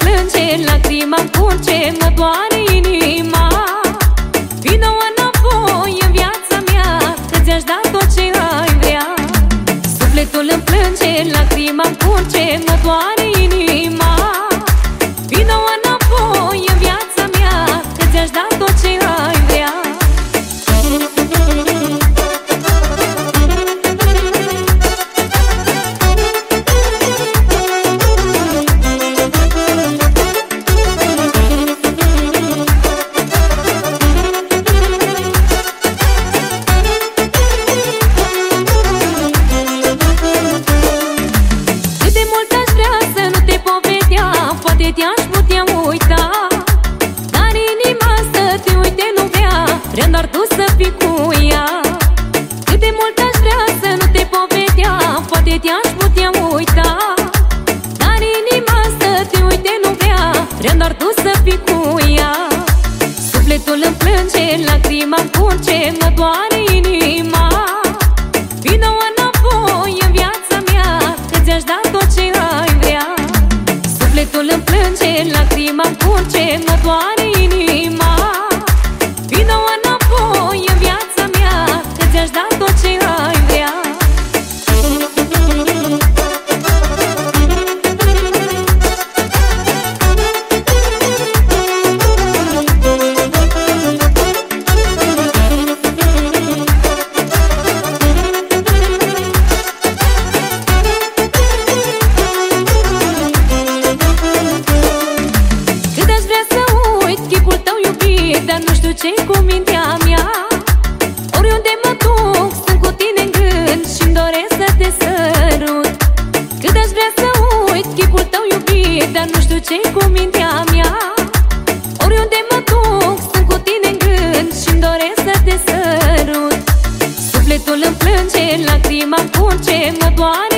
plânge, lacrima curge, mă doare inima. Vino înapoi în viața mea, că ți-aș da tot ce ai vrea. Sufletul îmi plânge, lacrima curge, mă doare inima. Vino înapoi în viața mea, că ți-aș da tot ce ai vrea. Poate te-aș putea uita, dar inima să te uite nu vrea, vrea doar tu să fii cu ea. Cât de mult aș vrea să nu te povedea, poate te-aș putea uita, dar inima să te uite nu vrea, vrea doar tu să fii cu ea. Sufletul îmi plânge, lacrima curge, mă doare inima. Vino înapoi în viața mea, că ți-aș da tot ce ai vrea. Sufletul îmi plânge, lacrima curge, mă doare inima. Vino înapoi în viața mea, că ți-aș da tot ce ai vrea. Dar nu știu ce-i cu mintea mea. Oriunde mă duc, sunt cu tine în gând și-mi doresc să te sărut. Cât aș vrea să uit chipul tău iubit, dar nu știu ce-i cu mintea mea. Oriunde mă duc, sunt cu tine în gând și-mi doresc să te sărut. Sufletul îmi plânge, lacrima curge, mă doare